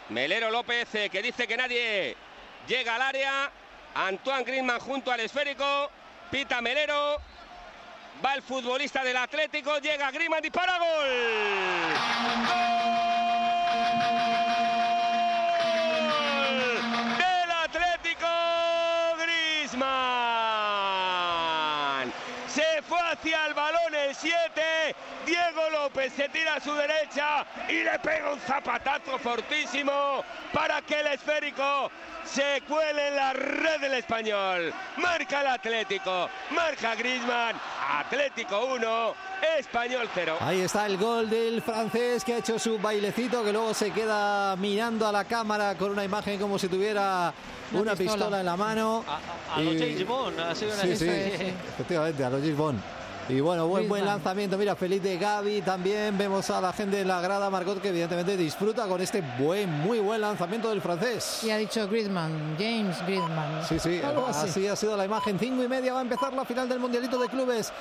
Melero López, que dice que nadie llega al área. Antoine Griezmann junto al esférico. Pita Melero. Va el futbolista del Atlético. Llega Griezmann, dispara, gol. ¡Gol! Del Atlético, Griezmann. Se fue hacia el balón el 7. Diego López se tira a su derecha y le pega un zapatazo fortísimo para que el esférico se cuele en la red del Español. Marca el Atlético, marca Griezmann. Atlético 1, Español 0. Ahí está el gol del francés, que ha hecho su bailecito, que luego se queda mirando a la cámara con una imagen como si tuviera una pistola en la mano. A los James Bond, ha sido una sí, efectivamente, a los James Bond. Y bueno, buen lanzamiento. Mira, feliz de Gavi también. Vemos a la gente en la grada, Margot, que evidentemente disfruta con este muy buen lanzamiento del francés. Y ha dicho Griezmann, James Griezmann. Sí, así ha sido la imagen. 5:30 va a empezar la final del Mundialito de Clubes.